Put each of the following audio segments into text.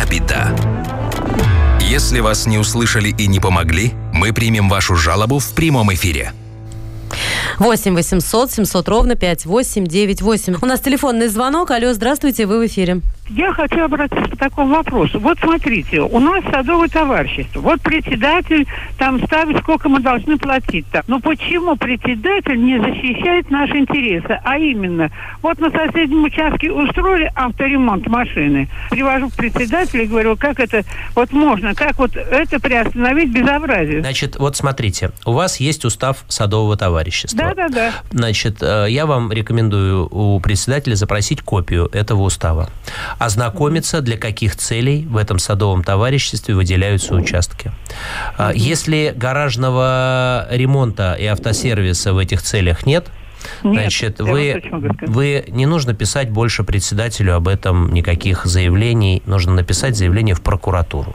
беда». Если вас не услышали и не помогли, мы примем вашу жалобу в прямом эфире. 8 800 700 ровно 5898. У нас телефонный звонок. Алло, здравствуйте, вы в эфире. Я хочу обратиться к такому вопросу. Вот смотрите, у нас садовое товарищество. Вот председатель там ставит, сколько мы должны платить там. Но почему председатель не защищает наши интересы? А именно, вот на соседнем участке устроили авторемонт машины. Привожу к председателю и говорю, как это вот можно, как вот это приостановить безобразие? Значит, вот смотрите, у вас есть устав садового товарищества. Да. Значит, я вам рекомендую у председателя запросить копию этого устава. Ознакомиться, для каких целей в этом садовом товариществе выделяются участки. Если гаражного ремонта и автосервиса в этих целях нет, значит, вы не нужно писать больше председателю об этом никаких заявлений. Нужно написать заявление в прокуратуру.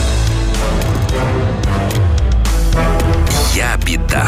«Я беда».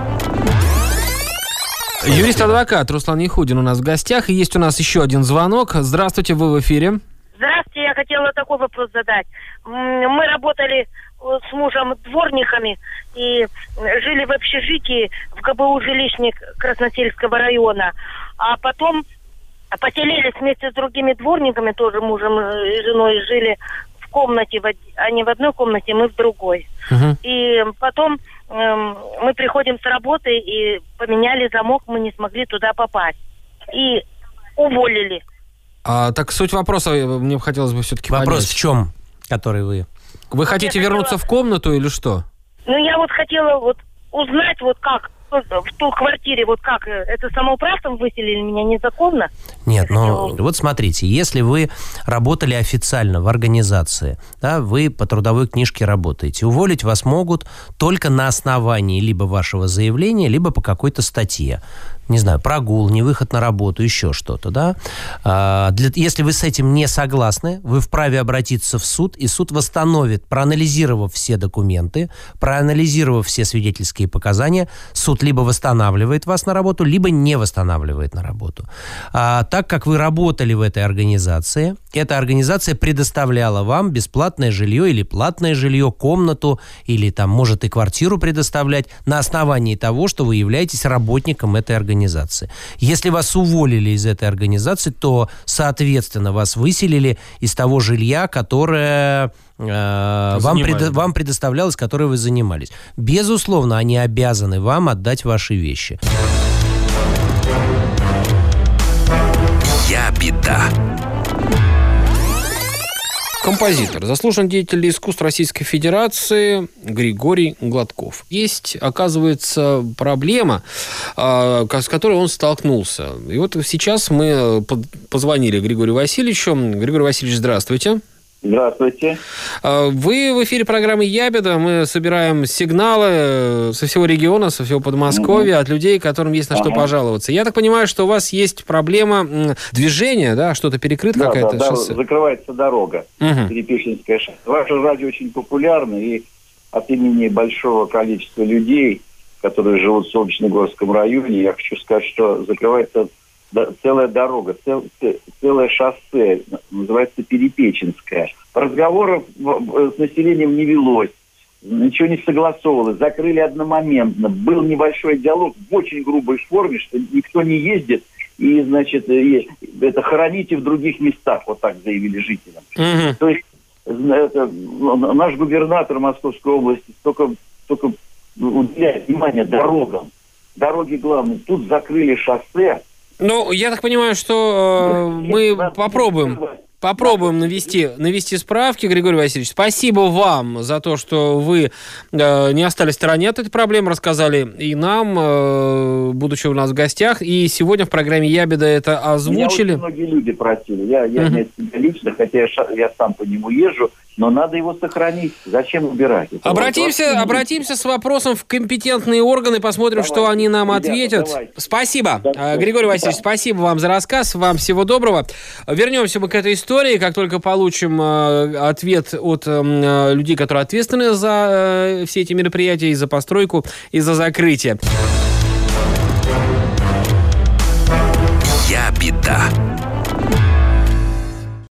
Юрист-адвокат Руслан Яхудин у нас в гостях. И есть у нас еще один звонок. Здравствуйте, вы в эфире. Здравствуйте, я хотела такой вопрос задать. Мы работали с мужем дворниками и жили в общежитии в ГБУ «Жилищник» Красносельского района. А потом поселились вместе с другими дворниками, тоже мужем и женой, жили в комнате, они в одной комнате, мы в другой. И потом мы приходим с работы и поменяли замок, мы не смогли туда попасть. И уволили. Так суть вопроса, мне хотелось бы все-таки понять. Вопрос в чем, который вы... Вы хотите вернуться в комнату или что? Я вот хотела узнать, как в той квартире, как это самоуправством выселили меня незаконно. Нет, вот смотрите, если вы работали официально в организации, да, вы по трудовой книжке работаете, уволить вас могут только на основании либо вашего заявления, либо по какой-то статье. Не знаю, прогул, невыход на работу, еще что-то, да. Если вы с этим не согласны, вы вправе обратиться в суд, и суд восстановит, проанализировав все документы, проанализировав все свидетельские показания, суд либо восстанавливает вас на работу, либо не восстанавливает на работу. Так как вы работали в этой организации, эта организация предоставляла вам бесплатное жилье или платное жилье, комнату, или там, может, и квартиру предоставлять на основании того, что вы являетесь работником этой организации. Если вас уволили из этой организации, то, соответственно, вас выселили из того жилья, которое вам предоставлялось, которое вы занимались. Безусловно, они обязаны вам отдать ваши вещи. «Я беда». Композитор, заслуженный деятель искусств Российской Федерации Григорий Гладков. Есть, оказывается, проблема, с которой он столкнулся. И вот сейчас мы позвонили Григорию Васильевичу. Григорий Васильевич, здравствуйте. Здравствуйте. Вы в эфире программы «Я беда». Мы собираем сигналы со всего региона, со всего Подмосковья, от людей, которым есть на что пожаловаться. Я так понимаю, что у вас есть проблема движения, да? Что-то перекрыто, какая-то шоссе? Закрывается дорога, Перепеченское шоссе. Ваше радио очень популярно, и от имени большого количества людей, которые живут в Солнечногорском районе, я хочу сказать, что закрывается целая дорога, целое шоссе, называется Перепеченское. Разговоров с населением не велось, ничего не согласовывалось, закрыли одномоментно. Был небольшой диалог в очень грубой форме, что никто не ездит, и, значит, это хороните в других местах, вот так заявили жителям. То есть наш губернатор Московской области только уделяет внимание дорогам. Дороги главные. Тут закрыли шоссе. Я так понимаю, что мы попробуем навести справки, Григорий Васильевич. Спасибо вам за то, что вы не остались в стороне от этой проблемы, рассказали и нам, будучи у нас в гостях. И сегодня в программе «Я беда» это озвучили. Меня очень многие люди просили. Я не себя лично, хотя я сам по нему езжу, но надо его сохранить. Зачем убирать? Обратимся с вопросом в компетентные органы, посмотрим, что они нам ответят. Спасибо. Григорий Васильевич, спасибо вам за рассказ. Вам всего доброго. Вернемся мы к этой истории, как только получим ответ от людей, которые ответственны за все эти мероприятия, и за постройку, и за закрытие.